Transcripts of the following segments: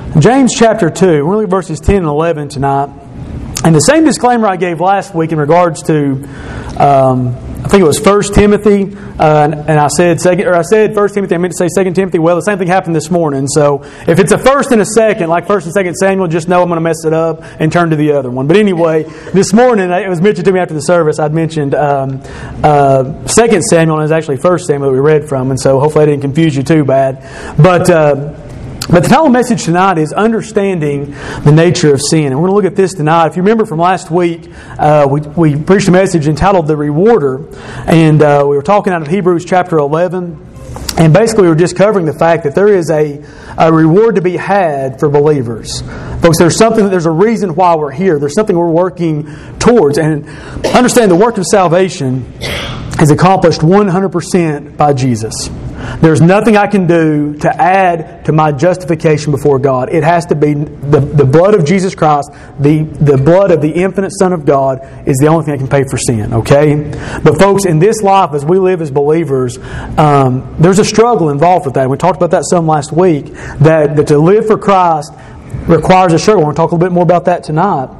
James chapter 2, we're going to look at verses 10 and 11 tonight. And the same disclaimer I gave last week in regards to, I think it was 1 Timothy, and I said 1 Timothy, I meant to say 2 Timothy. Well, the same thing happened this morning. So if it's a first and a second, like 1 and 2 Samuel, just know I'm going to mess it up and turn to the other one. But anyway, this morning, it was mentioned to me after the service, I'd mentioned 2 Samuel, and it was actually 1 Samuel that we read from, and so hopefully I didn't confuse you too bad. But the title of the message tonight is Understanding the Nature of Sin. And we're going to look at this tonight. If you remember from last week, we preached a message entitled The Rewarder. And we were talking out of Hebrews chapter 11. And basically we were just covering the fact that there is a reward to be had for believers. Folks, there's a reason why we're here. There's something we're working towards. And understand the work of salvation is accomplished 100% by Jesus. There's nothing I can do to add to my justification before God. It has to be the blood of Jesus Christ, the blood of the infinite Son of God is the only thing that can pay for sin, okay? But folks, in this life, as we live as believers, there's a struggle involved with that. We talked about that some last week, that to live for Christ requires a struggle. We're going to talk a little bit more about that tonight.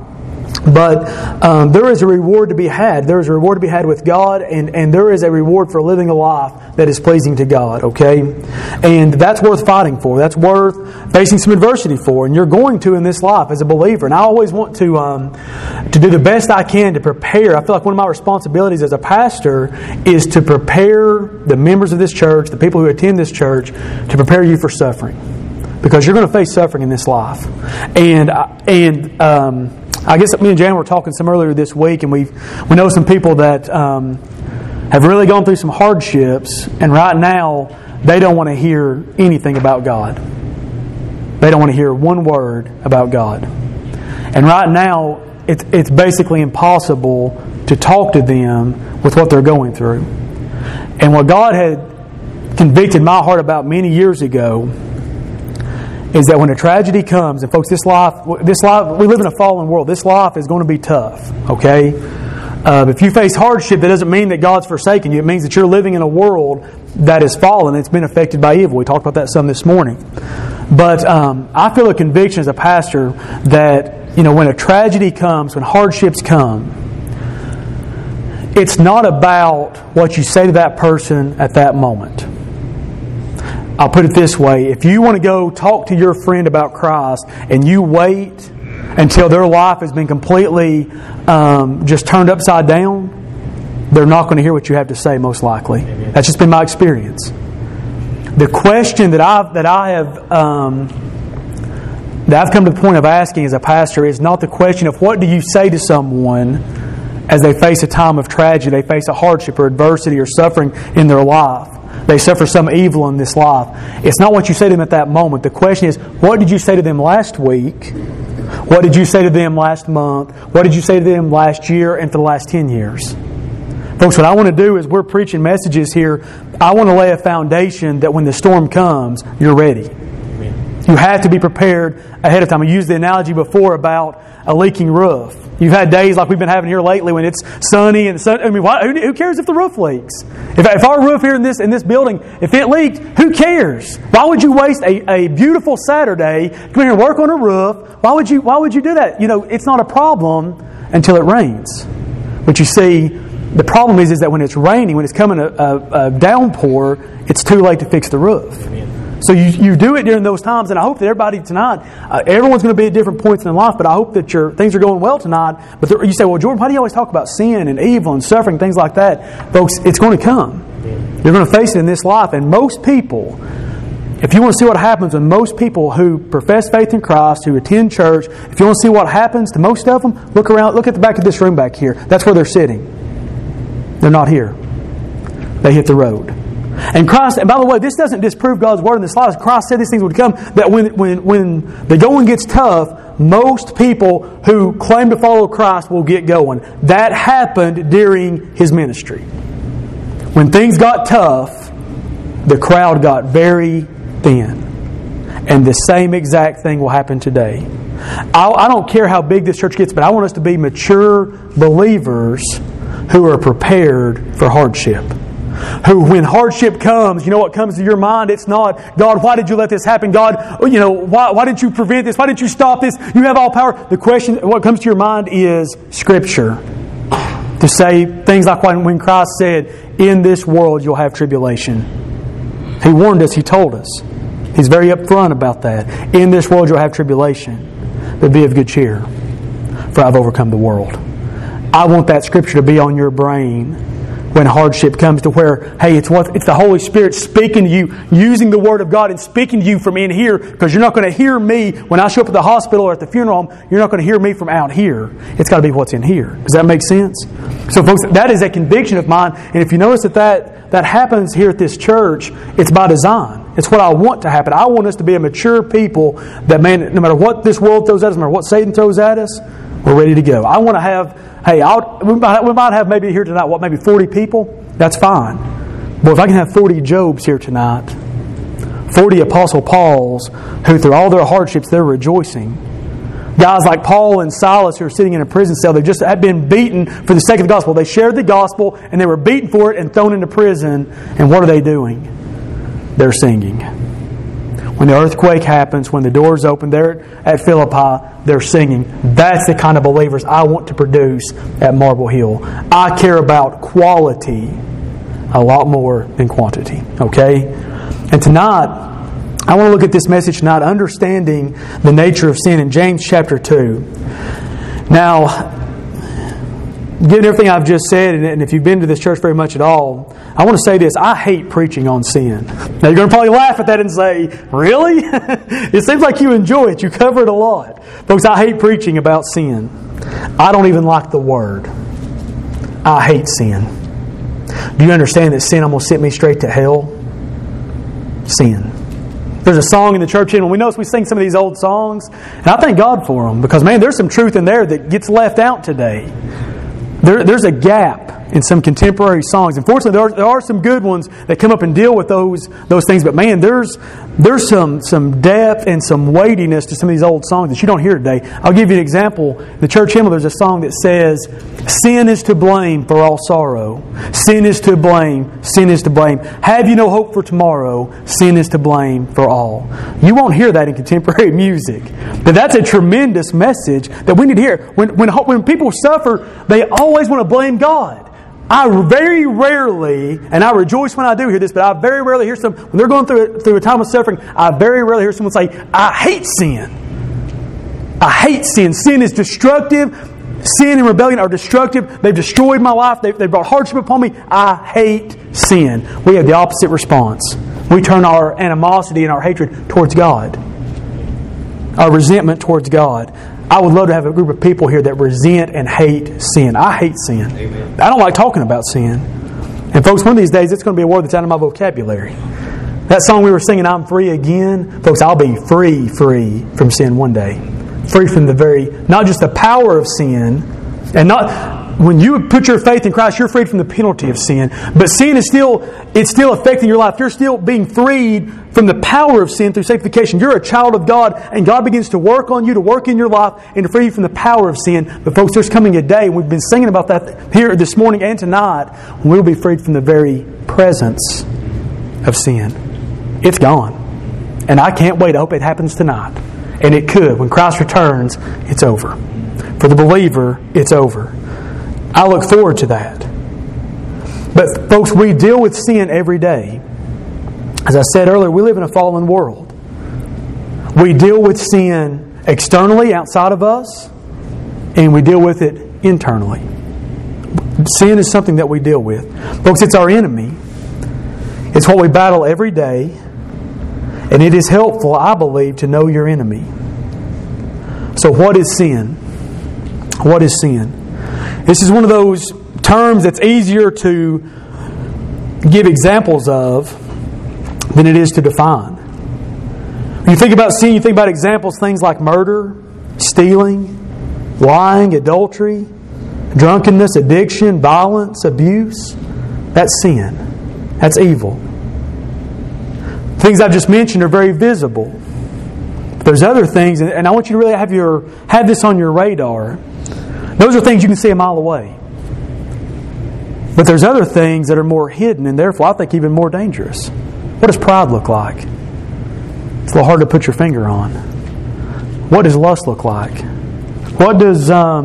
But there is a reward to be had. There is a reward to be had with God, and there is a reward for living a life that is pleasing to God, okay? And that's worth fighting for. That's worth facing some adversity for. And you're going to in this life as a believer. And I always want to do the best I can to prepare. I feel like one of my responsibilities as a pastor is to prepare the members of this church, the people who attend this church, to prepare you for suffering. Because you're going to face suffering in this life. And I guess me and Jan were talking some earlier this week, and we know some people that have really gone through some hardships, and right now they don't want to hear anything about God. They don't want to hear one word about God. And right now, it's basically impossible to talk to them with what they're going through. And what God had convicted my heart about many years ago is that when a tragedy comes, and folks, this life, we live in a fallen world. This life is going to be tough, okay? If you face hardship, that doesn't mean that God's forsaken you. It means that you're living in a world that is fallen. It's been affected by evil. We talked about that some this morning. But I feel a conviction as a pastor that, when a tragedy comes, when hardships come, it's not about what you say to that person at that moment. I'll put it this way. If you want to go talk to your friend about Christ and you wait until their life has been completely just turned upside down, they're not going to hear what you have to say, most likely. That's just been my experience. The question that I've come to the point of asking as a pastor is not the question of what do you say to someone as they face a time of tragedy, they face a hardship or adversity or suffering in their life. They suffer some evil in this life. It's not what you say to them at that moment. The question is, what did you say to them last week? What did you say to them last month? What did you say to them last year and for the last 10 years? Folks, what I want to do is we're preaching messages here. I want to lay a foundation that when the storm comes, you're ready. You have to be prepared ahead of time. I used the analogy before about a leaking roof. You've had days like we've been having here lately when it's sunny and who cares if the roof leaks? If our roof here in this building, if it leaked, who cares? Why would you waste a beautiful Saturday, come here and work on a roof? Why would you do that? It's not a problem until it rains. But you see, the problem is that when it's raining, when it's coming a downpour, it's too late to fix the roof. So you do it during those times, and I hope that everybody tonight, everyone's going to be at different points in life, but I hope that things are going well tonight. But you say, well, Jordan, why do you always talk about sin and evil and suffering, things like that? Folks, it's going to come. You're going to face it in this life, and most people, if you want to see what happens when most people who profess faith in Christ, who attend church, if you want to see what happens to most of them, look around, look at the back of this room back here. That's where they're sitting. They're not here. They hit the road. And Christ, and by the way, this doesn't disprove God's word in this life. Christ said these things would come, that when the going gets tough, most people who claim to follow Christ will get going. That happened during His ministry. When things got tough, the crowd got very thin. And the same exact thing will happen today. I don't care how big this church gets, but I want us to be mature believers who are prepared for hardship. who, when hardship comes, you know what comes to your mind? It's not, God, why did you let this happen? God, why didn't you prevent this? Why didn't you stop this? You have all power. The question, what comes to your mind is Scripture. To say things like when Christ said, in this world you'll have tribulation. He warned us, He told us. He's very upfront about that. In this world you'll have tribulation, but be of good cheer, for I've overcome the world. I want that Scripture to be on your brain when hardship comes, to where, hey, it's the Holy Spirit speaking to you, using the Word of God and speaking to you from in here, because you're not going to hear me when I show up at the hospital or at the funeral home. You're not going to hear me from out here. It's got to be what's in here. Does that make sense? So, folks, that is a conviction of mine. And if you notice that happens here at this church, it's by design. It's what I want to happen. I want us to be a mature people that, man, no matter what this world throws at us, no matter what Satan throws at us, we're ready to go. I want to have, we might have maybe here tonight, maybe 40 people? That's fine. But if I can have 40 Jobs here tonight, 40 Apostle Pauls, who through all their hardships, they're rejoicing. Guys like Paul and Silas who are sitting in a prison cell, they just had been beaten for the sake of the gospel. They shared the gospel and they were beaten for it and thrown into prison. And what are they doing? They're singing. When the earthquake happens, when the doors open there at Philippi, they're singing. That's the kind of believers I want to produce at Marble Hill. I care about quality a lot more than quantity. Okay? And tonight, I want to look at this message tonight, understanding the nature of sin in James chapter 2. Now, given everything I've just said, and if you've been to this church very much at all, I want to say this. I hate preaching on sin. Now, you're going to probably laugh at that and say, really? It seems like you enjoy it. You cover it a lot. Folks, I hate preaching about sin. I don't even like the word. I hate sin. Do you understand that sin almost sent me straight to hell? Sin. There's a song in the church hymn. We notice we sing some of these old songs, and I thank God for them, because, man, there's some truth in there that gets left out today. There's a gap in some contemporary songs. Unfortunately, there are some good ones that come up and deal with those things. But man, there's some depth and some weightiness to some of these old songs that you don't hear today. I'll give you an example. In the church hymn, there's a song that says, "Sin is to blame for all sorrow. Sin is to blame. Sin is to blame. Have you no hope for tomorrow? Sin is to blame for all." You won't hear that in contemporary music. But that's a tremendous message that we need to hear. When people suffer, they always want to blame God. I very rarely, and I rejoice when I do hear this, but I very rarely hear when they're going through a time of suffering, I very rarely hear someone say, "I hate sin. I hate sin. Sin is destructive. Sin and rebellion are destructive. They've destroyed my life. They've brought hardship upon me. I hate sin." We have the opposite response. We turn our animosity and our hatred towards God. Our resentment towards God. I would love to have a group of people here that resent and hate sin. I hate sin. Amen. I don't like talking about sin. And folks, one of these days, it's going to be a word that's out of my vocabulary. That song we were singing, "I'm Free Again," folks, I'll be free from sin one day. Free from not just the power of sin, and not... When you put your faith in Christ, you're freed from the penalty of sin. But sin is still affecting your life. You're still being freed from the power of sin through sanctification. You're a child of God, and God begins to work on you, to work in your life, and to free you from the power of sin. But folks, there's coming a day, and we've been singing about that here this morning and tonight, when we'll be freed from the very presence of sin. It's gone. And I can't wait. I hope it happens tonight. And it could. When Christ returns, it's over. For the believer, it's over. I look forward to that. But folks, we deal with sin every day. As I said earlier, we live in a fallen world. We deal with sin externally, outside of us, and we deal with it internally. Sin is something that we deal with. Folks, it's our enemy. It's what we battle every day. And it is helpful, I believe, to know your enemy. So what is sin? What is sin? This is one of those terms that's easier to give examples of than it is to define. When you think about sin, you think about examples, things like murder, stealing, lying, adultery, drunkenness, addiction, violence, abuse. That's sin. That's evil. Things I've just mentioned are very visible. But there's other things, and I want you to really have this on your radar. Those are things you can see a mile away. But there's other things that are more hidden and therefore I think even more dangerous. What does pride look like? It's a little hard to put your finger on. What does lust look like? What does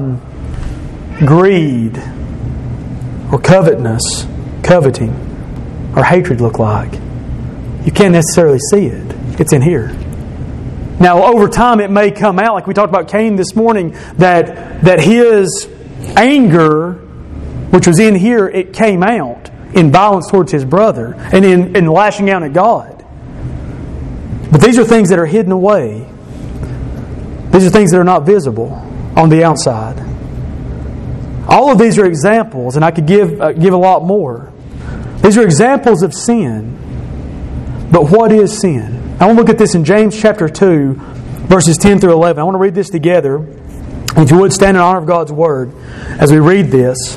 greed or covetousness, coveting, or hatred look like? You can't necessarily see it. It's in here. Now, over time, it may come out, like we talked about Cain this morning, that his anger, which was in here, it came out in violence towards his brother and in lashing out at God. But these are things that are hidden away. These are things that are not visible on the outside. All of these are examples, and I could give a lot more. These are examples of sin. But what is sin? I want to look at this in James chapter 2, verses 10 through 11. I want to read this together. And if you would, stand in honor of God's Word as we read this.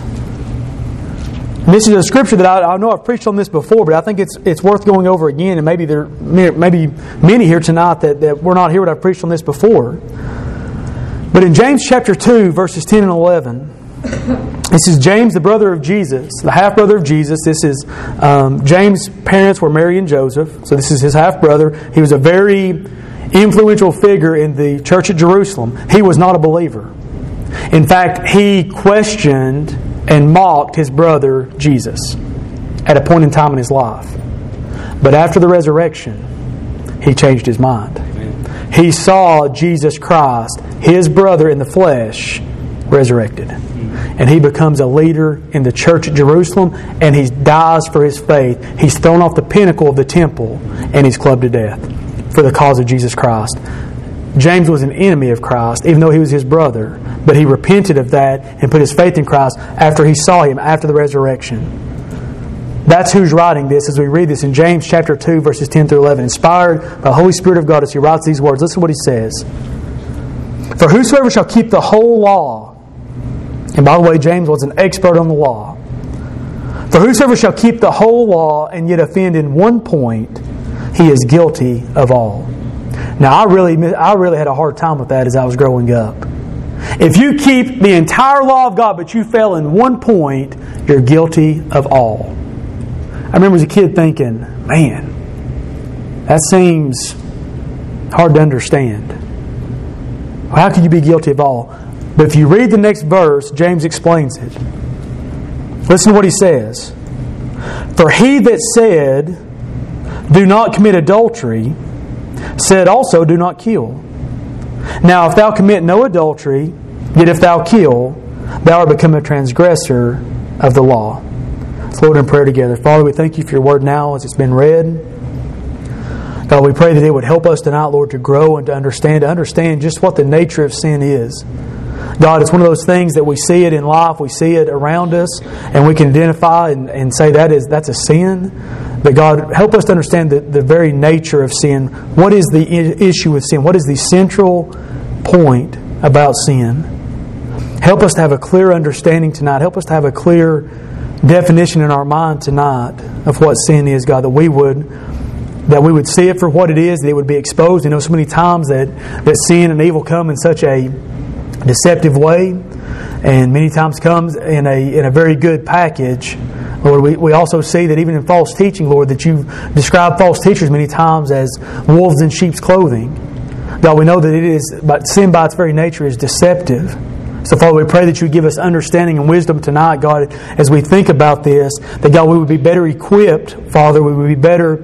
And this is a scripture that I know I've preached on this before, but I think it's worth going over again. And maybe there maybe many here tonight that were not here, but I've preached on this before. But in James chapter 2, verses 10 and 11, this is James, the brother of Jesus, the half-brother of Jesus. This is James' parents were Mary and Joseph, so this is his half-brother. He was a very influential figure in the church at Jerusalem. He was not a believer. In fact, he questioned and mocked his brother Jesus at a point in time in his life. But after the resurrection, he changed his mind. Amen. He saw Jesus Christ, his brother in the flesh, resurrected. And he becomes a leader in the church at Jerusalem, and he dies for his faith. He's thrown off the pinnacle of the temple, and he's clubbed to death for the cause of Jesus Christ. James was an enemy of Christ, even though he was his brother. But he repented of that and put his faith in Christ after he saw him, after the resurrection. That's who's writing this as we read this in James chapter 2, verses 10 through 11. Inspired by the Holy Spirit of God as he writes these words. Listen to what he says. For whosoever shall keep the whole law, and by the way, James was an expert on the law. For whosoever shall keep the whole law and yet offend in one point, he is guilty of all. Now, I really had a hard time with that as I was growing up. If you keep the entire law of God, but you fail in one point, you're guilty of all. I remember as a kid thinking, man, that seems hard to understand. How can you be guilty of all? But if you read the next verse, James explains it. Listen to what he says. For he that said, do not commit adultery, said also, do not kill. Now if thou commit no adultery, yet if thou kill, thou art become a transgressor of the law. Let's Lord in prayer together. Father, we thank you for your word now as it's been read. God, we pray that it would help us tonight, Lord, to grow and to understand just what the nature of sin is. God, it's one of those things that we see it in life, we see it around us, and we can identify and say that's a sin. But God, help us to understand the very nature of sin. What is the issue with sin? What is the central point about sin? Help us to have a clear understanding tonight. Help us to have a clear definition in our mind tonight of what sin is, God, that we would see it for what it is, that it would be exposed. You know, so many times that sin and evil come in such a deceptive way, and many times comes in a very good package. Lord, we also see that even in false teaching, Lord, that you describe false teachers many times as wolves in sheep's clothing. God, we know that but sin by its very nature is deceptive. So, Father, we pray that you give us understanding and wisdom tonight, God, as we think about this, that, God, we would be better equipped, Father, we would be better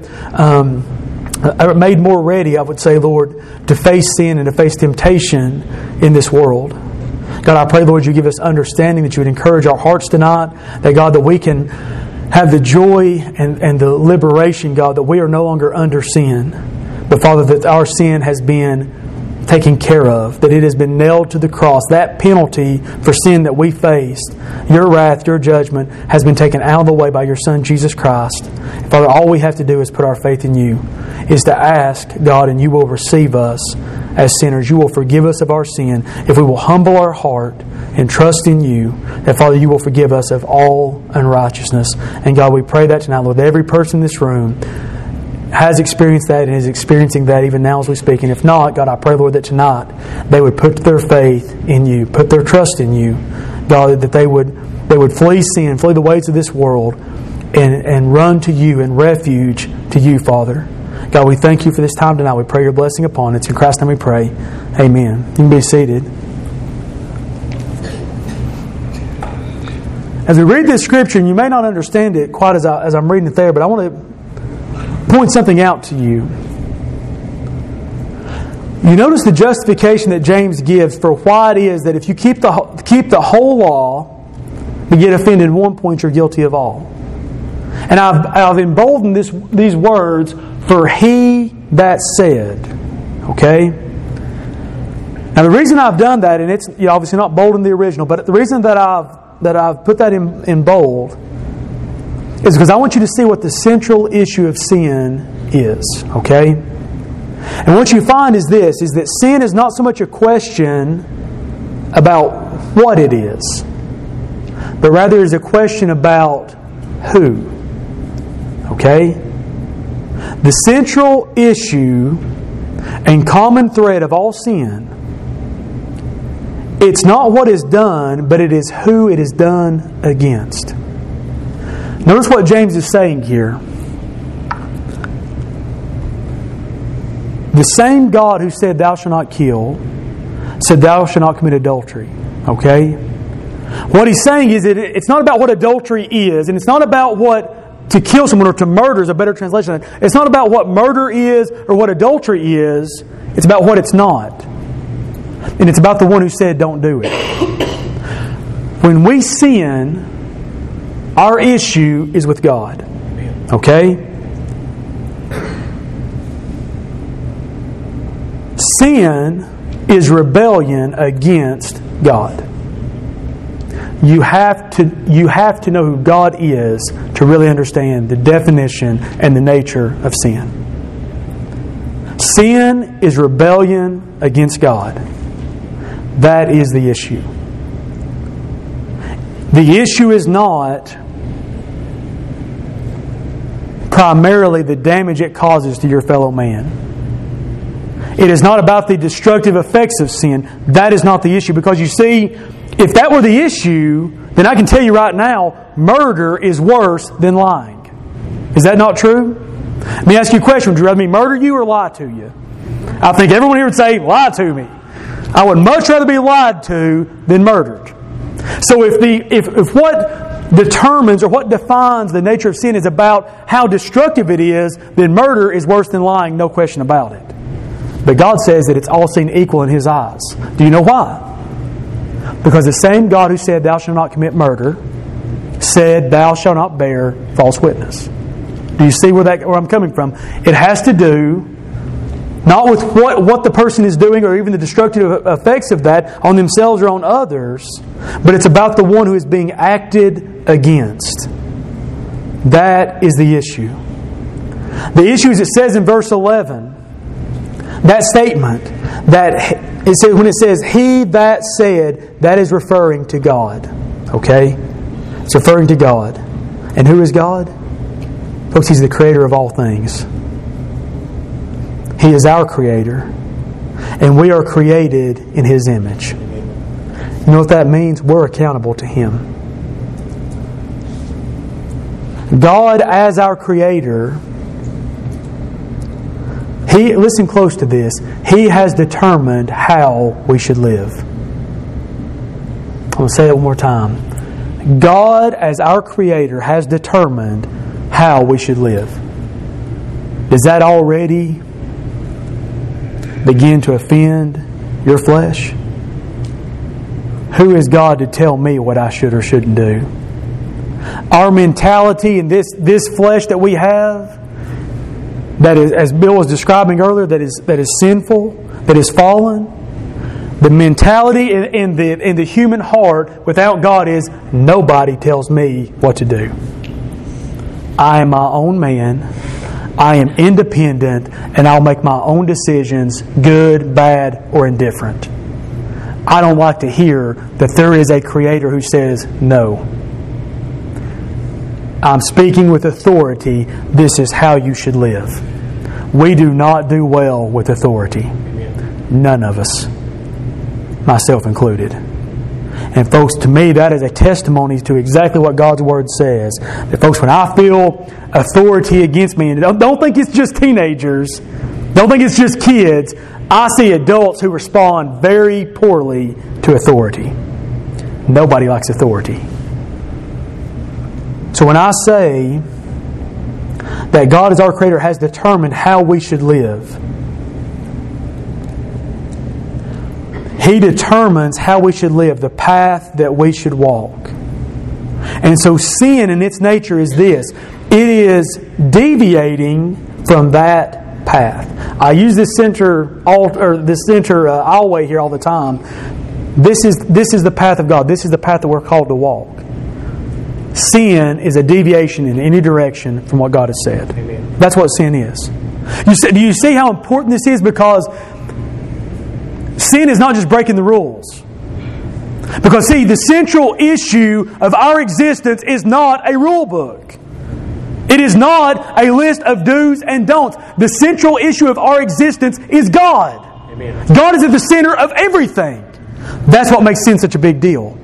made more ready, I would say, Lord, to face sin and to face temptation in this world. God, I pray, Lord, you give us understanding, that you would encourage our hearts tonight, that, God, that we can have the joy and the liberation, God, that we are no longer under sin, but, Father, that our sin has been taken care of, that it has been nailed to the cross. That penalty for sin that we faced, your wrath, your judgment, has been taken out of the way by your Son, Jesus Christ. Father, all we have to do is put our faith in you, is to ask, God, and you will receive us as sinners. You will forgive us of our sin if we will humble our heart and trust in you, that, Father, you will forgive us of all unrighteousness. And, God, we pray that tonight, Lord, that every person in this room has experienced that and is experiencing that even now as we speak. And if not, God, I pray, Lord, that tonight they would put their faith in you, put their trust in you, God, that they would that would flee sin, flee the ways of this world, and run to You and refuge to You, Father. God, we thank You for this time tonight. We pray Your blessing upon it. It's in Christ's name we pray. Amen. You can be seated. As we read this Scripture, and you may not understand it quite as I'm reading it there, but I want to point something out to you. You notice the justification that James gives for why it is that if you keep the whole law, but get offended in one point, you're guilty of all. And I've emboldened these words, for He that said. Okay? Now the reason I've done that, and it's obviously not bold in the original, but the reason that I've put that in bold is because I want you to see what the central issue of sin is. Okay? And what you find is this, is that sin is not so much a question about what it is, but rather is a question about who. Okay? The central issue and common thread of all sin, it's not what is done, but it is who it is done against. Notice what James is saying here. The same God who said, "Thou shalt not kill," said, "Thou shalt not commit adultery." Okay? What he's saying is that it's not about what adultery is, and it's not about what to kill someone or to murder is a better translation. It's not about what murder is or what adultery is. It's about what it's not. And it's about the one who said, "Don't do it." When we sin, our issue is with God. Okay? Sin is rebellion against God. You have to know who God is to really understand the definition and the nature of sin. Sin is rebellion against God. That is the issue. The issue is not primarily the damage it causes to your fellow man. It is not about the destructive effects of sin. That is not the issue. Because you see, if that were the issue, then I can tell you right now, murder is worse than lying. Is that not true? Let me ask you a question. Would you rather me murder you or lie to you? I think everyone here would say, lie to me. I would much rather be lied to than murdered. So if what determines or what defines the nature of sin is about how destructive it is, then murder is worse than lying, no question about it. But God says that it's all seen equal in His eyes. Do you know why? Because the same God who said, "Thou shalt not commit murder," said, "Thou shalt not bear false witness." Do you see where I'm coming from? It has to do not with what the person is doing or even the destructive effects of that on themselves or on others, but it's about the one who is being acted against. That is the issue. The issue is, it says in verse 11, that statement, that when it says, "He that said," that is referring to God. Okay? It's referring to God. And who is God? Folks, He's the creator of all things. He is our creator. And we are created in His image. You know what that means? We're accountable to Him. God, as our creator, listen close to this, He has determined how we should live. I'm going to say it one more time. God, as our Creator, has determined how we should live. Does that already begin to offend your flesh? Who is God to tell me what I should or shouldn't do? Our mentality in this flesh that we have, that is, as Bill was describing earlier, that is sinful, that is fallen. The mentality in the human heart without God is, nobody tells me what to do. I am my own man. I am independent, and I'll make my own decisions, good, bad, or indifferent. I don't like to hear that there is a Creator who says no. I'm speaking with authority. This is how you should live. We do not do well with authority. None of us, myself included. And folks, to me, that is a testimony to exactly what God's Word says. That folks, when I feel authority against me, and don't think it's just teenagers, don't think it's just kids, I see adults who respond very poorly to authority. Nobody likes authority. So when I say that God as our Creator has determined how we should live, He determines how we should live, the path that we should walk. And so sin in its nature is this. It is deviating from that path. I use this center always here all the time. This is the path of God. This is the path that we're called to walk. Sin is a deviation in any direction from what God has said. Amen. That's what sin is. Do you see how important this is? Because sin is not just breaking the rules. Because see, the central issue of our existence is not a rule book. It is not a list of do's and don'ts. The central issue of our existence is God. Amen. God is at the center of everything. That's what makes sin such a big deal.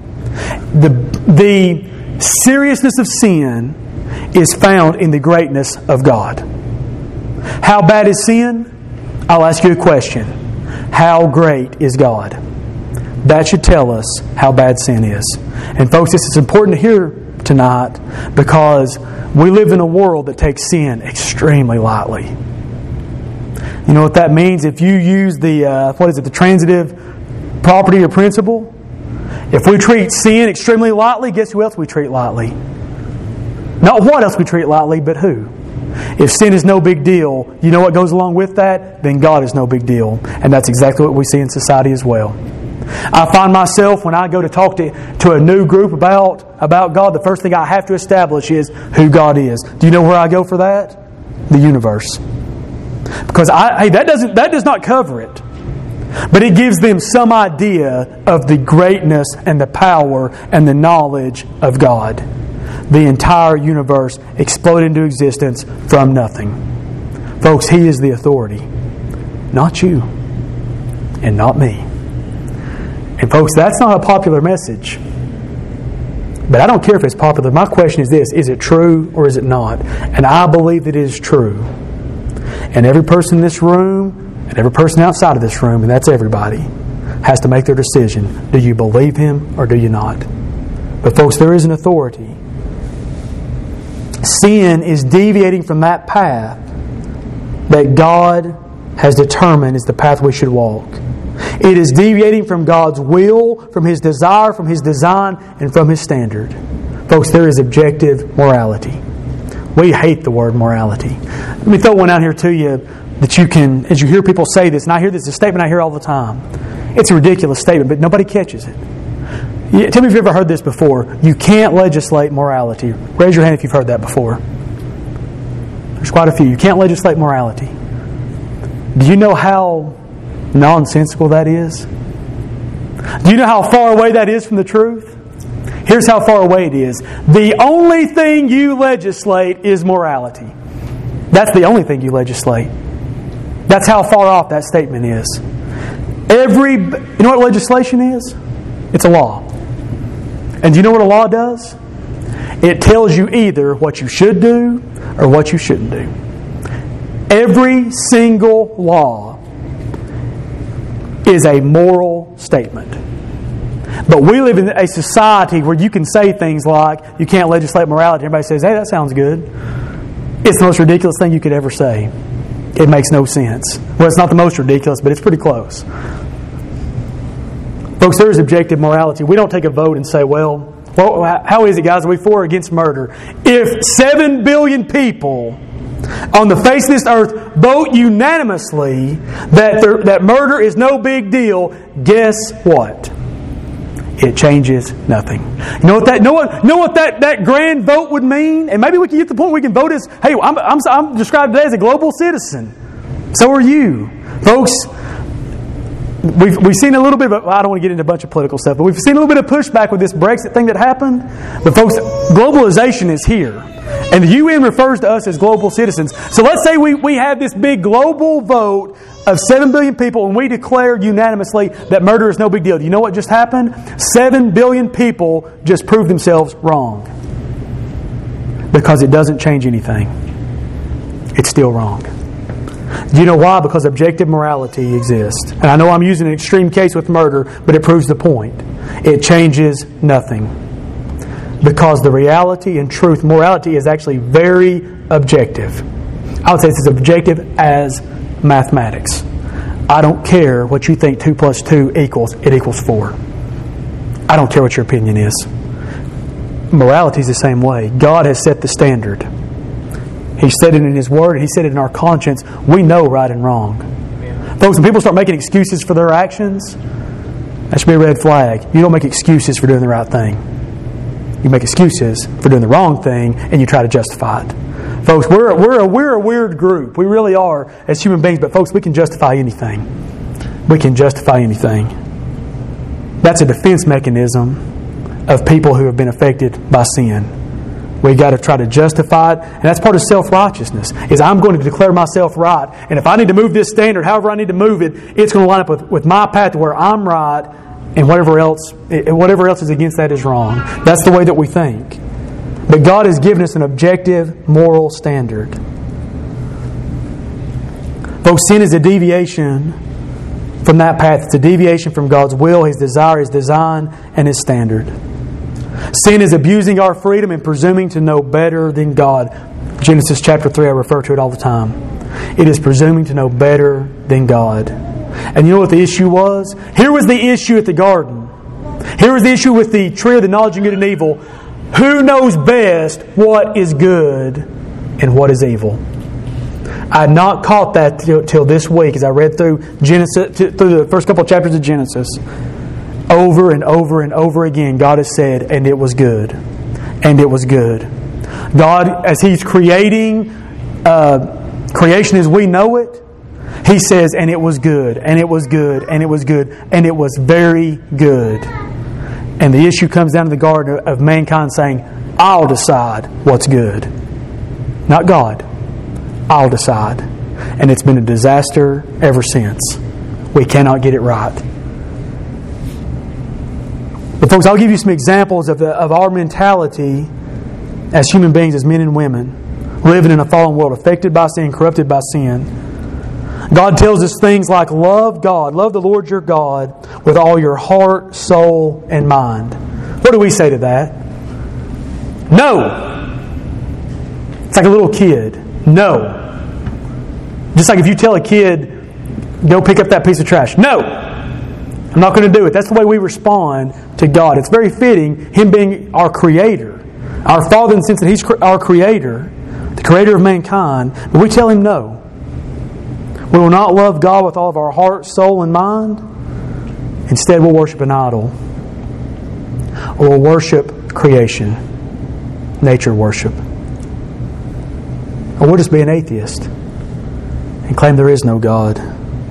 The seriousness of sin is found in the greatness of God. How bad is sin? I'll ask you a question. How great is God? That should tell us how bad sin is. And folks, this is important to hear tonight because we live in a world that takes sin extremely lightly. You know what that means? If you use the transitive property or principle, if we treat sin extremely lightly, guess who else we treat lightly? Not what else we treat lightly, but who? If sin is no big deal, you know what goes along with that? Then God is no big deal. And that's exactly what we see in society as well. I find myself, when I go to talk to a new group about God, the first thing I have to establish is who God is. Do you know where I go for that? The universe. Because that does not cover it. But it gives them some idea of the greatness and the power and the knowledge of God. The entire universe exploded into existence from nothing. Folks, He is the authority. Not you. And not me. And folks, that's not a popular message. But I don't care if it's popular. My question is this. Is it true or is it not? And I believe that it is true. And every person in this room and every person outside of this room, and that's everybody, has to make their decision. Do you believe Him or do you not? But folks, there is an authority. Sin is deviating from that path that God has determined is the path we should walk. It is deviating from God's will, from His desire, from His design, and from His standard. Folks, there is objective morality. We hate the word morality. Let me throw one out here to you that you can, as you hear people say this, and I hear this, it's a statement I hear all the time. It's a ridiculous statement, but nobody catches it. Tell me if you've ever heard this before. You can't legislate morality. Raise your hand if you've heard that before. There's quite a few. You can't legislate morality. Do you know how nonsensical that is? Do you know how far away that is from the truth? Here's how far away it is. The only thing you legislate is morality. That's the only thing you legislate. That's how far off that statement is. You know what legislation is? It's a law. And do you know what a law does? It tells you either what you should do or what you shouldn't do. Every single law is a moral statement. But we live in a society where you can say things like, you can't legislate morality. Everybody says, hey, that sounds good. It's the most ridiculous thing you could ever say. It makes no sense. Well, it's not the most ridiculous, but it's pretty close. Folks, there is objective morality. We don't take a vote and say, well, how is it, guys? Are we for or against murder? If 7 billion people on the face of this earth vote unanimously that murder is no big deal, guess what? It changes nothing. You know what that grand vote would mean? And maybe we can get to the point where we can vote as, hey, I'm described today as a global citizen. So are you. Folks, we've seen a little bit of, I don't want to get into a bunch of political stuff, but we've seen a little bit of pushback with this Brexit thing that happened. But folks, globalization is here. And the UN refers to us as global citizens. So let's say we have this big global vote of 7 billion people, and we declared unanimously that murder is no big deal. Do you know what just happened? 7 billion people just proved themselves wrong. Because it doesn't change anything. It's still wrong. Do you know why? Because objective morality exists. And I know I'm using an extreme case with murder, but it proves the point. It changes nothing. Because the reality and truth, morality is actually very objective. I would say it's as objective as mathematics. I don't care what you think 2 plus 2 equals. It equals 4. I don't care what your opinion is. Morality is the same way. God has set the standard. He said it in His Word. He said it in our conscience. We know right and wrong. Folks, when people start making excuses for their actions, that should be a red flag. You don't make excuses for doing the right thing. You make excuses for doing the wrong thing, and you try to justify it. Folks, we're a weird group. We really are as human beings. But folks, we can justify anything. We can justify anything. That's a defense mechanism of people who have been affected by sin. We've got to try to justify it. And that's part of self-righteousness. Is I'm going to declare myself right. And if I need to move this standard, however I need to move it, it's going to line up with my path to where I'm right, and whatever else is against that is wrong. That's the way that we think. But God has given us an objective moral standard. Folks, sin is a deviation from that path. It's a deviation from God's will, His desire, His design, and His standard. Sin is abusing our freedom and presuming to know better than God. Genesis chapter 3, I refer to it all the time. It is presuming to know better than God. And you know what the issue was? Here was the issue at the garden. Here was the issue with the tree of the knowledge of good and evil. Who knows best what is good and what is evil? I had not caught that till this week as I read through Genesis, through the first couple of chapters of Genesis. Over and over and over again, God has said, and it was good. And it was good. God, as He's creating creation as we know it, He says, and it was good, and it was good, and it was good, and it was very good. And the issue comes down to the garden of mankind saying, I'll decide what's good. Not God. I'll decide. And it's been a disaster ever since. We cannot get it right. But folks, I'll give you some examples of our mentality as human beings, as men and women, living in a fallen world, affected by sin, corrupted by sin. God tells us things like, love God, love the Lord your God with all your heart, soul, and mind. What do we say to that? No. It's like a little kid. No. Just like if you tell a kid, go pick up that piece of trash. No. I'm not going to do it. That's the way we respond to God. It's very fitting, Him being our Creator, our Father in the sense that He's our Creator, the Creator of mankind, but we tell Him no. We will not love God with all of our heart, soul, and mind. Instead, we'll worship an idol. Or we'll worship creation, nature worship. Or we'll just be an atheist and claim there is no God.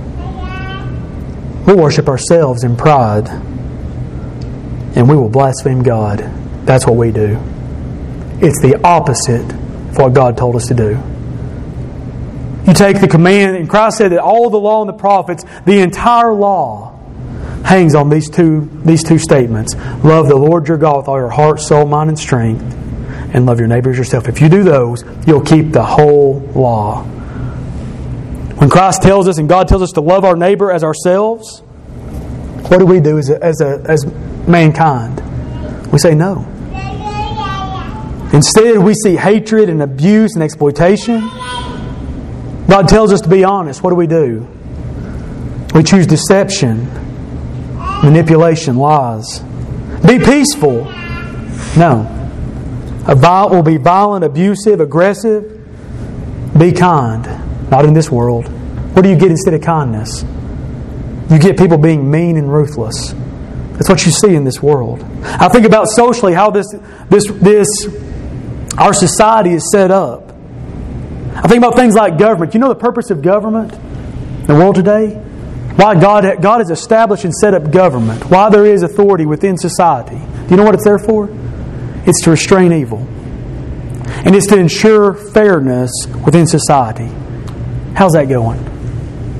We'll worship ourselves in pride, and we will blaspheme God. That's what we do. It's the opposite of what God told us to do. You take the command, and Christ said that all the law and the prophets, the entire law, hangs on these two statements. Love the Lord your God with all your heart, soul, mind, and strength, and love your neighbor as yourself. If you do those, you'll keep the whole law. When Christ tells us and God tells us to love our neighbor as ourselves, what do we do as mankind? We say no. Instead, we see hatred and abuse and exploitation. God tells us to be honest. What do? We choose deception, manipulation, lies. Be peaceful. No. Will be violent, abusive, aggressive. Be kind. Not in this world. What do you get instead of kindness? You get people being mean and ruthless. That's what you see in this world. I think about socially how our society is set up. I think about things like government. You know the purpose of government in the world today? Why God has established and set up government. Why there is authority within society. Do you know what it's there for? It's to restrain evil. And it's to ensure fairness within society. How's that going?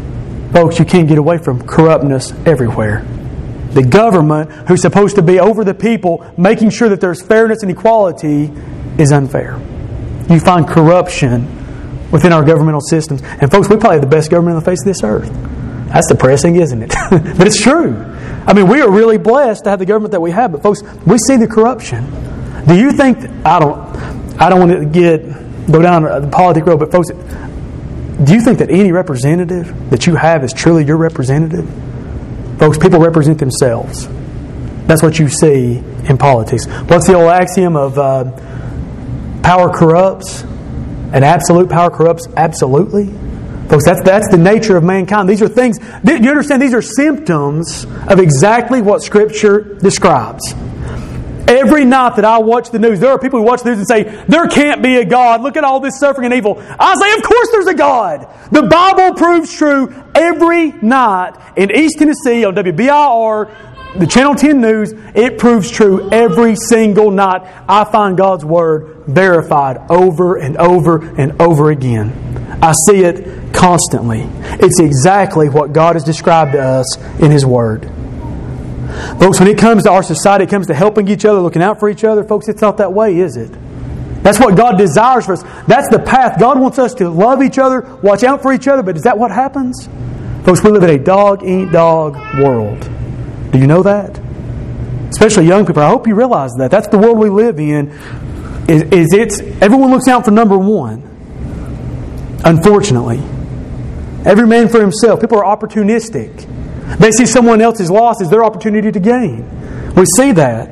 Folks, you can't get away from corruptness everywhere. The government, who's supposed to be over the people, making sure that there's fairness and equality, is unfair. You find corruption within our governmental systems. And folks, we probably have the best government on the face of this earth. That's depressing, isn't it? But it's true. I mean, we are really blessed to have the government that we have. But folks, we see the corruption. Do you think... I don't want to go down the politic road, but folks, do you think that any representative that you have is truly your representative? Folks, people represent themselves. That's what you see in politics. What's the old axiom of power corrupts and absolute power corrupts absolutely? Folks, that's the nature of mankind. These are things, you understand, these are symptoms of exactly what Scripture describes. Every night that I watch the news, there are people who watch the news and say, there can't be a God. Look at all this suffering and evil. I say, of course there's a God. The Bible proves true every night in East Tennessee on WBIR, the Channel 10 News. It proves true every single night. I find God's Word verified over and over and over again. I see it constantly. It's exactly what God has described to us in His Word. Folks, when it comes to our society, it comes to helping each other, looking out for each other, folks, it's not that way, is it? That's what God desires for us. That's the path. God wants us to love each other, watch out for each other, but is that what happens? Folks, we live in a dog-eat-dog world. Do you know that? Especially young people. I hope you realize that. That's the world we live in. Everyone looks out for number one. Unfortunately. Every man for himself. People are opportunistic. They see someone else's loss as their opportunity to gain. We see that.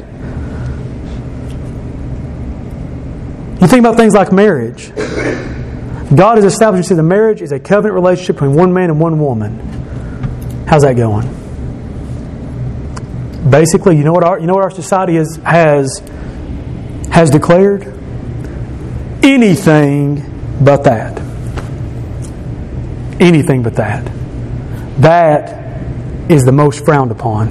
You think about things like marriage. God has established that a marriage is a covenant relationship between one man and one woman. How's that going? Basically, you know what our society has declared? Anything but that. Anything but that. That is the most frowned upon.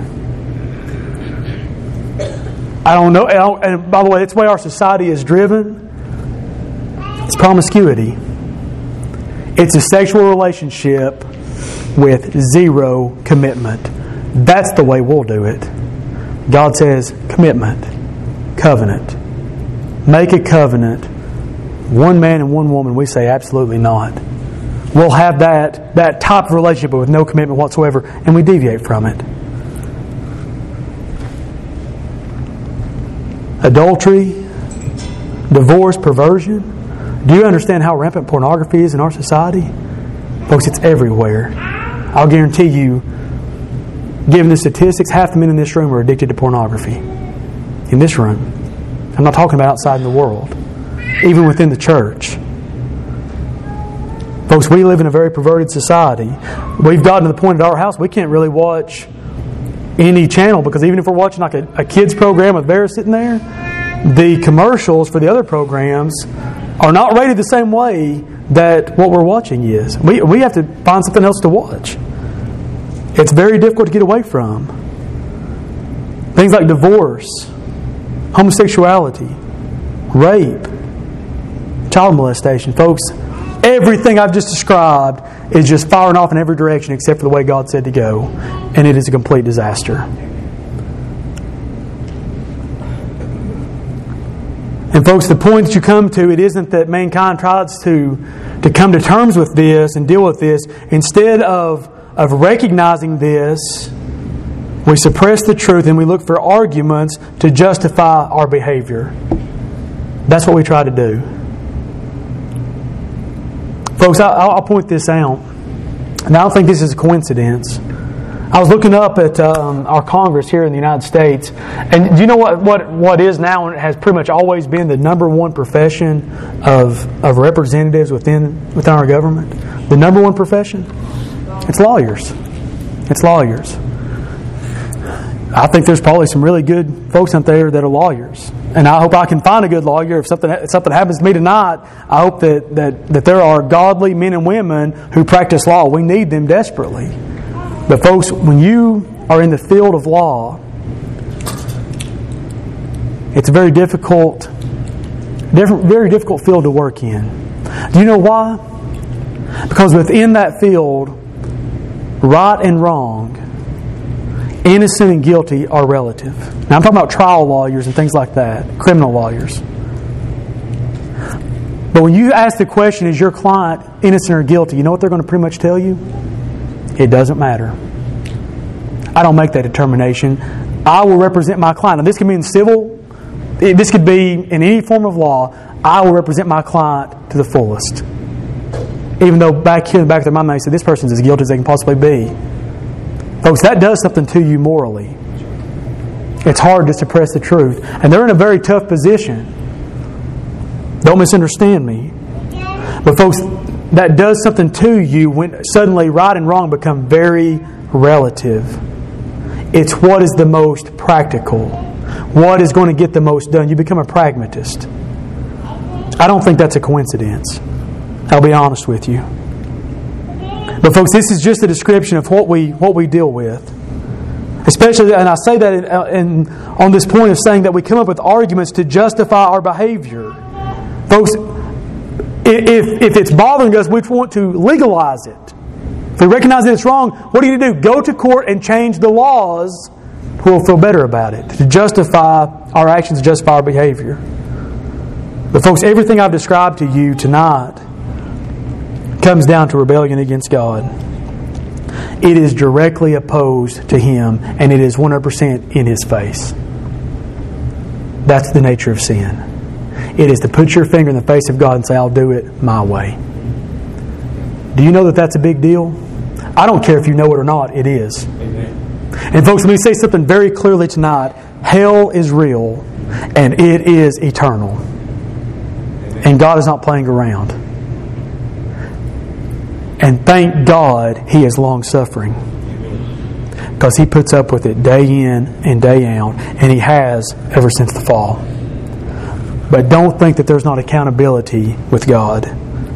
I don't know. And by the way, that's the way our society is driven. It's promiscuity. It's a sexual relationship with zero commitment. That's the way we'll do it. God says commitment, covenant. Make a covenant. One man and one woman. We say absolutely not. We'll have that type of relationship but with no commitment whatsoever, and we deviate from it. Adultery, divorce, perversion. Do you understand how rampant pornography is in our society? Folks, it's everywhere. I'll guarantee you, given the statistics, half the men in this room are addicted to pornography. In this room. I'm not talking about outside in the world. Even within the church. Folks, we live in a very perverted society. We've gotten to the point at our house we can't really watch any channel because even if we're watching like a kids program with Vera sitting there, the commercials for the other programs are not rated the same way that what we're watching is. We have to find something else to watch. It's very difficult to get away from. Things like divorce, homosexuality, rape, child molestation. Folks, everything I've just described is just firing off in every direction except for the way God said to go. And it is a complete disaster. And folks, the point that you come to, it isn't that mankind tries to come to terms with this and deal with this. Instead of recognizing this, we suppress the truth and we look for arguments to justify our behavior. That's what we try to do. Folks, I'll point this out. And I don't think this is a coincidence. I was looking up at our Congress here in the United States. And do you know what is now and has pretty much always been the number one profession of representatives within our government? The number one profession? It's lawyers. It's lawyers. I think there's probably some really good folks out there that are lawyers. And I hope I can find a good lawyer. If something happens to me tonight, I hope that there are godly men and women who practice law. We need them desperately. But folks, when you are in the field of law, it's a very difficult field to work in. Do you know why? Because within that field, right and wrong, innocent and guilty are relative. Now I'm talking about trial lawyers and things like that, criminal lawyers. But when you ask the question, is your client innocent or guilty, you know what they're going to pretty much tell you? It doesn't matter. I don't make that determination. I will represent my client. Now this could be in civil, this could be in any form of law. I will represent my client to the fullest. Even though back here in the back of their mind they say this person's as guilty as they can possibly be. Folks, that does something to you morally. It's hard to suppress the truth. And they're in a very tough position. Don't misunderstand me. But folks, that does something to you when suddenly right and wrong become very relative. It's what is the most practical. What is going to get the most done. You become a pragmatist. I don't think that's a coincidence. I'll be honest with you. But folks, this is just a description of what we deal with. Especially, and I say that on this point of saying that we come up with arguments to justify our behavior. Folks, if it's bothering us, we want to legalize it. If we recognize that it's wrong, what do you do? Go to court and change the laws. We'll feel better about it. To justify our actions, to justify our behavior. But folks, everything I've described to you tonight comes down to rebellion against God. It is directly opposed to Him, and it is 100% in His face. That's the nature of sin. It is to put your finger in the face of God and say, I'll do it my way. Do you know that that's a big deal? I don't care if you know it or not, it is. Amen. And folks, let me say something very clearly tonight. Hell is real, and it is eternal. Amen. And God is not playing around. And thank God He is long-suffering. Because He puts up with it day in and day out. And He has ever since the fall. But don't think that there's not accountability with God.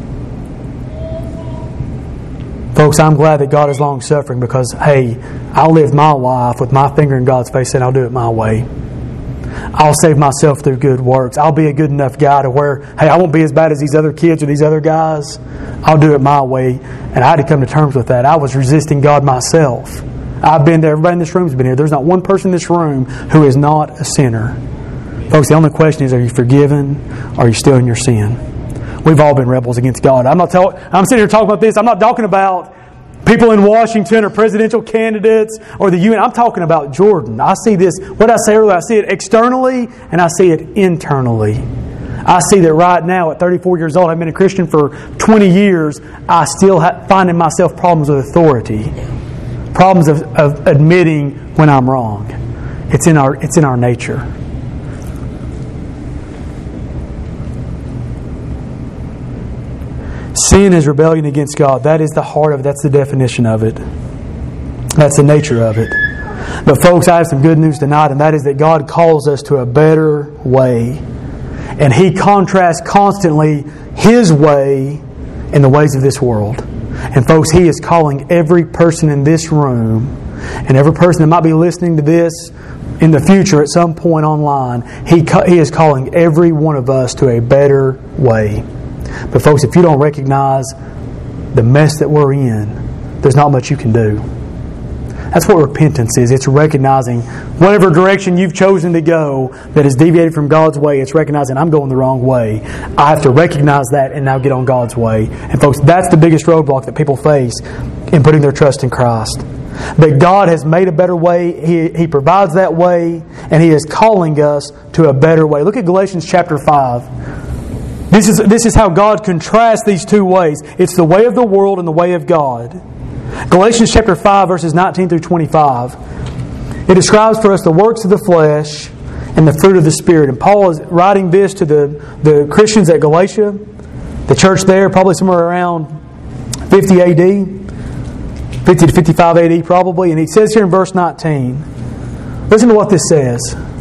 Folks, I'm glad that God is long-suffering because, hey, I'll live my life with my finger in God's face and I'll do it my way. I'll save myself through good works. I'll be a good enough guy to where, hey, I won't be as bad as these other kids or these other guys. I'll do it my way. And I had to come to terms with that. I was resisting God myself. I've been there. Everybody in this room has been here. There's not one person in this room who is not a sinner. Folks, the only question is, are you forgiven? Or are you still in your sin? We've all been rebels against God. I'm sitting here talking about this. I'm not talking about people in Washington or presidential candidates or the UN. I'm talking about Jordan. I see this, what I say earlier, I see it externally and I see it internally. I see that right now at 34 years old, I've been a Christian for 20 years, I still find in myself problems with authority. Problems of admitting when I'm wrong. It's in our nature. Sin is rebellion against God. That is the heart of it. That's the definition of it. That's the nature of it. But folks, I have some good news tonight, and that is that God calls us to a better way. And He contrasts constantly His way and the ways of this world. And folks, He is calling every person in this room and every person that might be listening to this in the future at some point online, He is calling every one of us to a better way. But folks, if you don't recognize the mess that we're in, there's not much you can do. That's what repentance is. It's recognizing whatever direction you've chosen to go that is deviated from God's way. It's recognizing I'm going the wrong way. I have to recognize that and now get on God's way. And folks, that's the biggest roadblock that people face in putting their trust in Christ. But God has made a better way. He provides that way, and He is calling us to a better way. Look at Galatians chapter 5. This is how God contrasts these two ways. It's the way of the world and the way of God. Galatians chapter 5, verses 19 through 25. It describes for us the works of the flesh and the fruit of the Spirit. And Paul is writing this to the Christians at Galatia, the church there, probably somewhere around 50 AD, 50 to 55 AD probably. And he says here in verse 19, listen to what this says.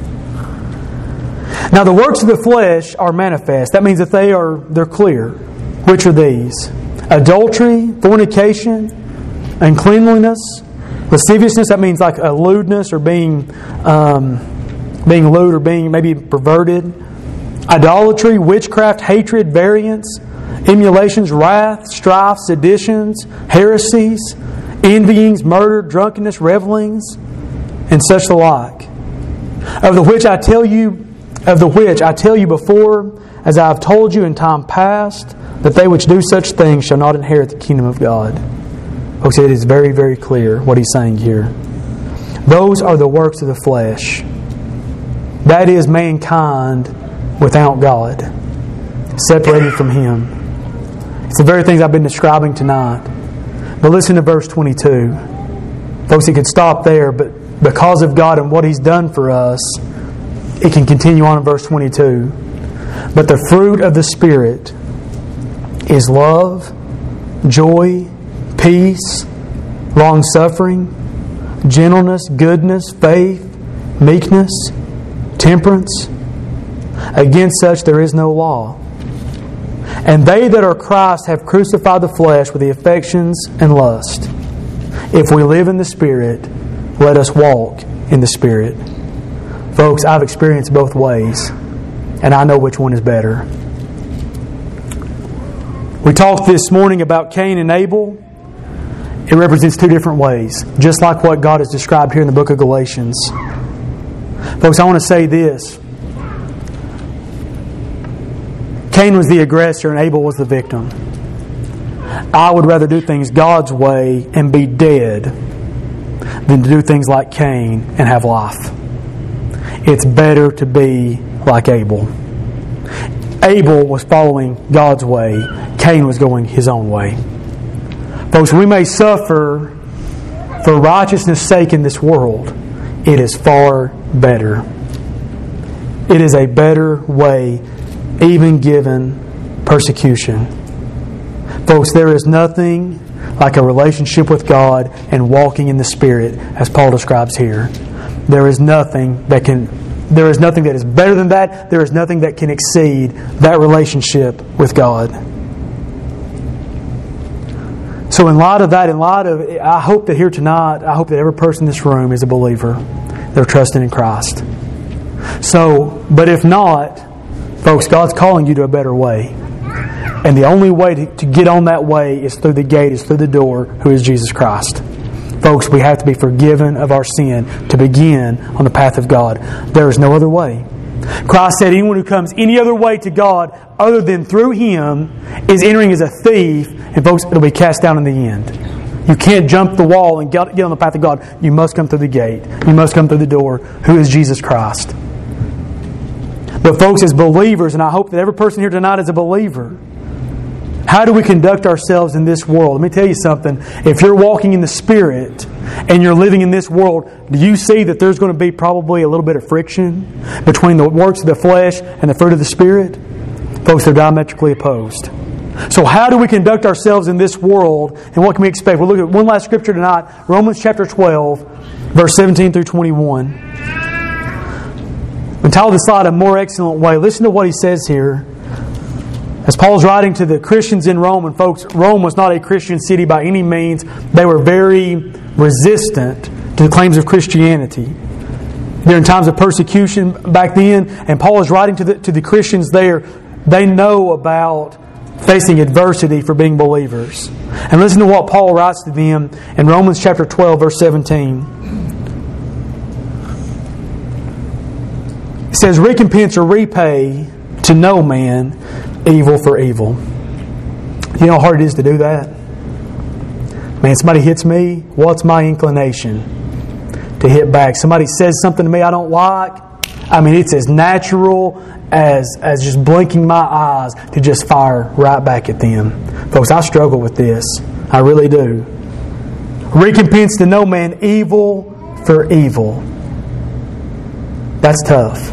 Now the works of the flesh are manifest. That means that they're clear. Which are these? Adultery, fornication, uncleanliness, lasciviousness. That means like a lewdness or being lewd or being maybe perverted. Idolatry, witchcraft, hatred, variance, emulations, wrath, strife, seditions, heresies, envyings, murder, drunkenness, revelings, and such the like. Of the which I tell you before, as I have told you in time past, that they which do such things shall not inherit the kingdom of God. Folks, it is very, very clear what he's saying here. Those are the works of the flesh. That is mankind without God, separated from Him. It's the very things I've been describing tonight. But listen to verse 22. Folks, it could stop there, but because of God and what He's done for us, it can continue on in verse 22. But the fruit of the Spirit is love, joy, peace, long-suffering, gentleness, goodness, faith, meekness, temperance. Against such there is no law. And they that are Christ have crucified the flesh with the affections and lust. If we live in the Spirit, let us walk in the Spirit. Folks, I've experienced both ways, and I know which one is better. We talked this morning about Cain and Abel. It represents two different ways, just like what God has described here in the book of Galatians. Folks, I want to say this. Cain was the aggressor and Abel was the victim. I would rather do things God's way and be dead than to do things like Cain and have life. It's better to be like Abel. Abel was following God's way. Cain was going his own way. Folks, we may suffer for righteousness' sake in this world. It is far better. It is a better way, even given persecution. Folks, there is nothing like a relationship with God and walking in the Spirit, as Paul describes here. There is nothing that is better than that. There is nothing that can exceed that relationship with God. So in light of that, I hope that here tonight, I hope that every person in this room is a believer. They're trusting in Christ. So, but if not, folks, God's calling you to a better way. And the only way to get on that way is through the gate, is through the door, who is Jesus Christ. Folks, we have to be forgiven of our sin to begin on the path of God. There is no other way. Christ said anyone who comes any other way to God other than through Him is entering as a thief, and folks, it'll be cast down in the end. You can't jump the wall and get on the path of God. You must come through the gate. You must come through the door, who is Jesus Christ. But folks, as believers, and I hope that every person here tonight is a believer, how do we conduct ourselves in this world? Let me tell you something. If you're walking in the Spirit and you're living in this world, do you see that there's going to be probably a little bit of friction between the works of the flesh and the fruit of the Spirit? Folks, they're diametrically opposed. So how do we conduct ourselves in this world, and what can we expect? We'll look at one last scripture tonight, Romans chapter 12, verse 17 through 21. Entitled this slide, A More Excellent Way. Listen to what he says here. As Paul's writing to the Christians in Rome, and folks, Rome was not a Christian city by any means. They were very resistant to the claims of Christianity. During times of persecution back then, and Paul is writing to the Christians there, they know about facing adversity for being believers. And listen to what Paul writes to them in Romans chapter 12, verse 17. It says, recompense or repay to no man evil for evil. You know how hard it is to do that? Man, somebody hits me, what's my inclination? To hit back. Somebody says something to me I don't like. I mean, it's as natural as just blinking my eyes to just fire right back at them. Folks, I struggle with this. I really do. Recompense to no man evil for evil. That's tough.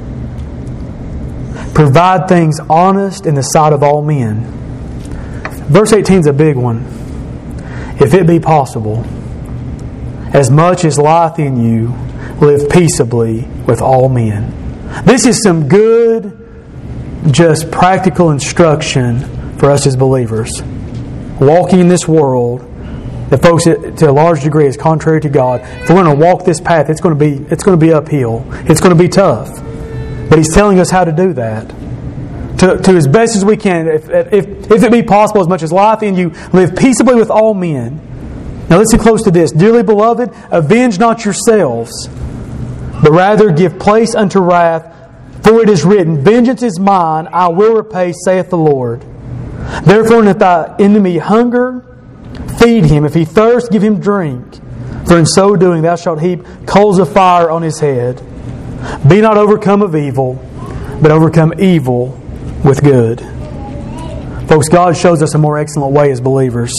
Provide things honest in the sight of all men. Verse 18 is a big one. If it be possible, as much as lieth in you, live peaceably with all men. This is some good, just practical instruction for us as believers. Walking in this world that, folks, to a large degree is contrary to God. If we're going to walk this path, it's going to be uphill. It's going to be tough. But He's telling us how to do that. To as best as we can. If it be possible, as much as life in you, live peaceably with all men. Now listen close to this. Dearly beloved, avenge not yourselves, but rather give place unto wrath, for it is written, Vengeance is mine, I will repay, saith the Lord. Therefore, if thy enemy hunger, feed him. If he thirst, give him drink. For in so doing thou shalt heap coals of fire on his head. Be not overcome of evil, but overcome evil with good. Folks, God shows us a more excellent way as believers.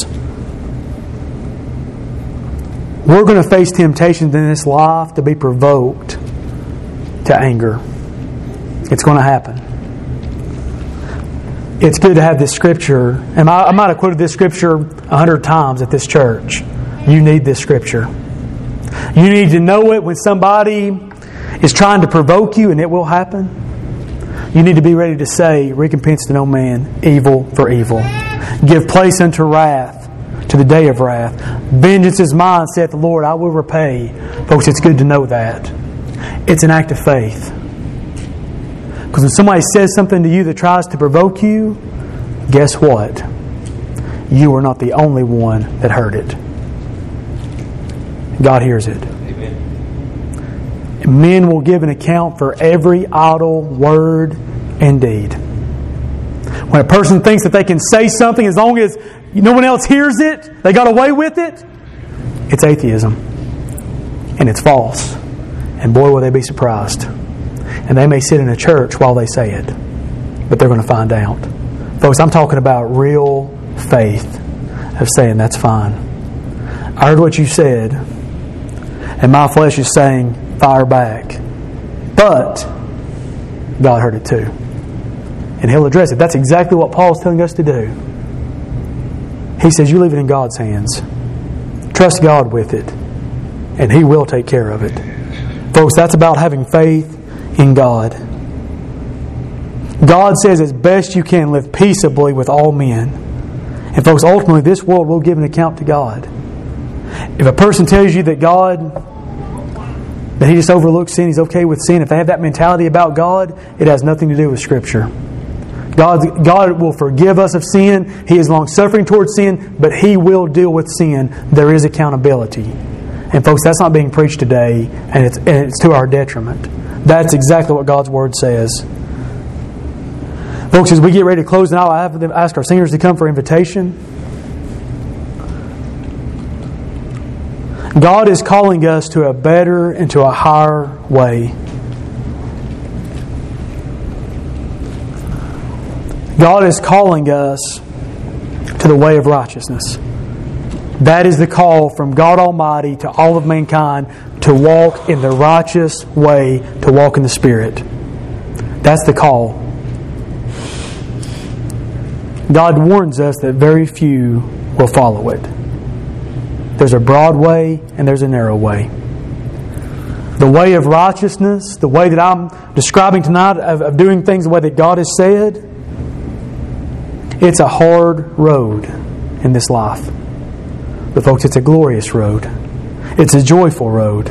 We're going to face temptations in this life to be provoked to anger. It's going to happen. It's good to have this scripture. And I might have quoted this scripture 100 times at this church. You need this scripture. You need to know it when somebody is trying to provoke you, and it will happen. You need to be ready to say, recompense to no man evil for evil. Give place unto wrath, to the day of wrath. Vengeance is mine, saith the Lord, I will repay. Folks, it's good to know that. It's an act of faith. Because when somebody says something to you that tries to provoke you, guess what? You are not the only one that heard it. God hears it. Amen. Men will give an account for every idle word and deed. When a person thinks that they can say something as long as no one else hears it, they got away with it, it's atheism. And it's false. And boy, will they be surprised. And they may sit in a church while they say it, but they're going to find out. Folks, I'm talking about real faith of saying, that's fine. I heard what you said, and my flesh is saying, fire back. But God heard it too. And He'll address it. That's exactly what Paul's telling us to do. He says, you leave it in God's hands. Trust God with it, and He will take care of it. Folks, that's about having faith in God. God says as best you can live peaceably with all men. And folks, ultimately this world will give an account to God. If a person tells you that He just overlooks sin, He's okay with sin, if they have that mentality about God, it has nothing to do with Scripture. God will forgive us of sin. He is long-suffering towards sin, but He will deal with sin. There is accountability. And folks, that's not being preached today, and it's to our detriment. That's exactly what God's Word says. Folks, as we get ready to close now, I have to ask our singers to come for invitation. God is calling us to a better and to a higher way. God is calling us to the way of righteousness. That is the call from God Almighty to all of mankind, to walk in the righteous way, to walk in the Spirit. That's the call. God warns us that very few will follow it. There's a broad way and there's a narrow way. The way of righteousness, the way that I'm describing tonight of doing things the way that God has said, it's a hard road in this life. But folks, it's a glorious road. It's a joyful road.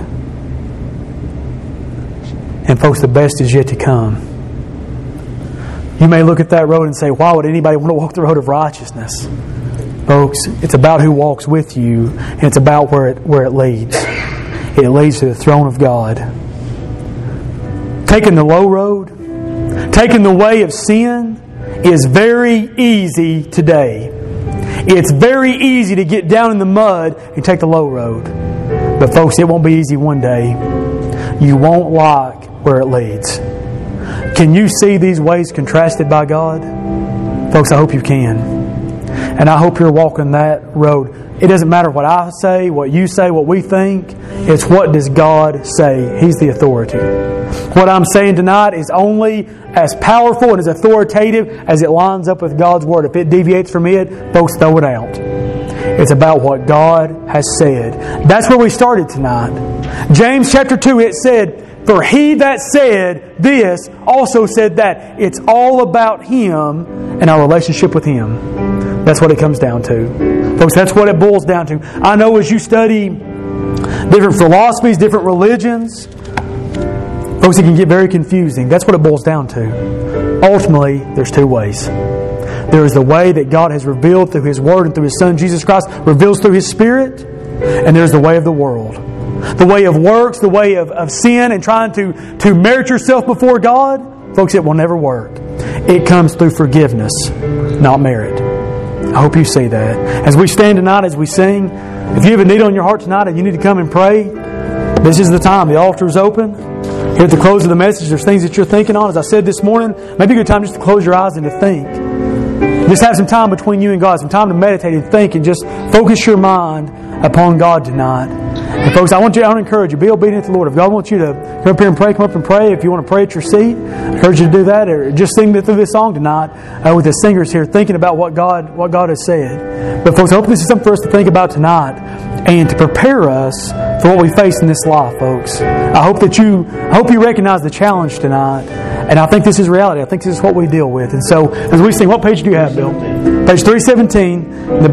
And folks, the best is yet to come. You may look at that road and say, why would anybody want to walk the road of righteousness? Folks, it's about who walks with you, and it's about where it leads. It leads to the throne of God. Taking the low road, taking the way of sin, is very easy today. It's very easy to get down in the mud and take the low road. But folks, it won't be easy one day. You won't like where it leads. Can you see these ways contrasted by God? Folks, I hope you can. And I hope you're walking that road. It doesn't matter what I say, what you say, what we think. It's what does God say. He's the authority. What I'm saying tonight is only as powerful and as authoritative as it lines up with God's Word. If it deviates from it, folks, throw it out. It's about what God has said. That's where we started tonight. James chapter 2, it said, for he that said this also said that. It's all about Him and our relationship with Him. That's what it comes down to. Folks, that's what it boils down to. I know as you study different philosophies, different religions, folks, it can get very confusing. That's what it boils down to. Ultimately, there's two ways. There is the way that God has revealed through His Word and through His Son, Jesus Christ, reveals through His Spirit. and there's the way of the world. The way of works, the way of sin and trying to merit yourself before God. Folks, it will never work. It comes through forgiveness, not merit. I hope you see that. As we stand tonight, as we sing, if you have a need on your heart tonight and you need to come and pray, this is the time. The altar is open. Here at the close of the message, there's things that you're thinking on. As I said this morning, maybe a good time just to close your eyes and to think. Just have some time between you and God, some time to meditate and think and just focus your mind upon God tonight. And folks, I want to encourage you, be obedient to the Lord. If God wants you to come up here and pray, come up and pray. If you want to pray at your seat, I encourage you to do that. Or just sing through this song tonight with the singers here, thinking about what God has said. But folks, I hope this is something for us to think about tonight and to prepare us for what we face in this life, folks. I hope you recognize the challenge tonight. And I think this is reality. I think this is what we deal with. And so, as we sing, what page do you have, Bill? Page 317.